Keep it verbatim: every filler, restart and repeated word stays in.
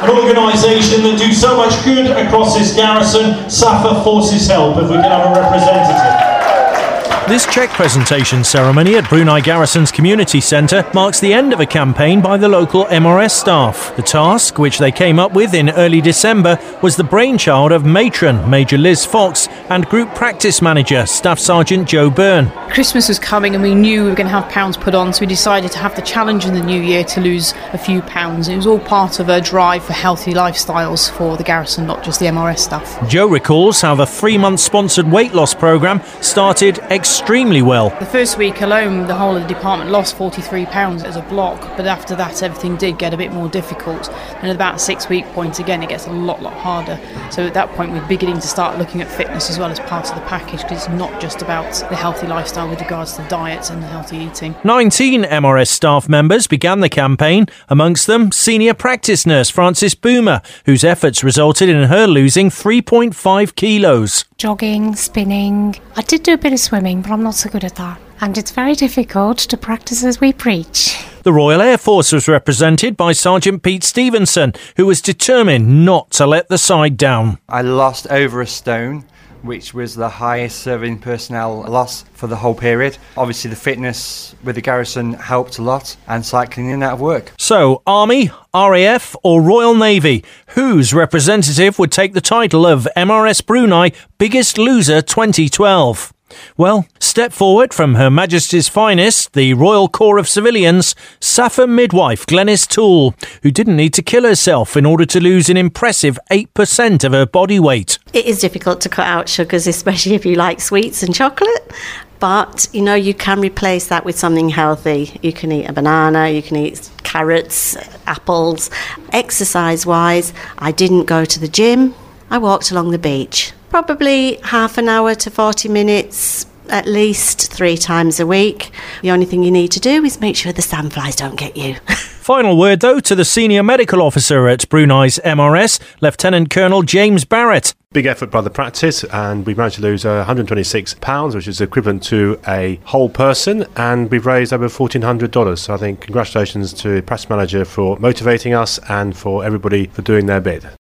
an organisation that do so much good across this garrison. SAFA Forces Help, if we can have a representative. This cheque presentation ceremony at Brunei Garrison's Community Centre marks the end of a campaign by the local M R S staff. The task, which they came up with in early December, was the brainchild of Matron, Major Liz Fox, and Group Practice Manager, Staff Sergeant Joe Byrne. Christmas was coming and we knew we were going to have pounds put on, so we decided to have the challenge in the new year to lose a few pounds. It was all part of a drive for healthy lifestyles for the garrison, not just the M R S staff. Joe recalls how the three-month sponsored weight loss programme started extremely well. The first week alone, the whole of the department lost forty-three pounds as a block, but after that everything did get a bit more difficult, and at about six-week point again it gets a lot, lot harder. So at that point we're beginning to start looking at fitness as well as part of the package, because it's not just about the healthy lifestyle with regards to diets and the healthy eating. nineteen M R S staff members began the campaign, amongst them senior practice nurse Frances Boomer, whose efforts resulted in her losing three point five kilos. Jogging, spinning. I did do a bit of swimming, but I'm not so good at that. And it's very difficult to practice as we preach. The Royal Air Force was represented by Sergeant Pete Stevenson, who was determined not to let the side down. I lost over a stone, which was the highest serving personnel loss for the whole period. Obviously the fitness with the garrison helped a lot, and cycling in and out of work. So, Army, R A F or Royal Navy, whose representative would take the title of M R S Brunei Biggest Loser twenty twelve? Well, step forward from Her Majesty's finest, the Royal Corps of Civilians, SAFA midwife Glenys Toole, who didn't need to kill herself in order to lose an impressive eight percent of her body weight. It is difficult to cut out sugars, especially if you like sweets and chocolate. But, you know, you can replace that with something healthy. You can eat a banana, you can eat carrots, apples. Exercise-wise, I didn't go to the gym. I walked along the beach. Probably half an hour to forty minutes, at least three times a week. The only thing you need to do is make sure the sandflies don't get you. Final word, though, to the senior medical officer at Brunei's M R S, Lieutenant Colonel James Barrett. Big effort by the practice, and we've managed to lose uh, one hundred twenty-six pounds, which is equivalent to a whole person, and we've raised over fourteen hundred dollars. So I think congratulations to the practice manager for motivating us and for everybody for doing their bit.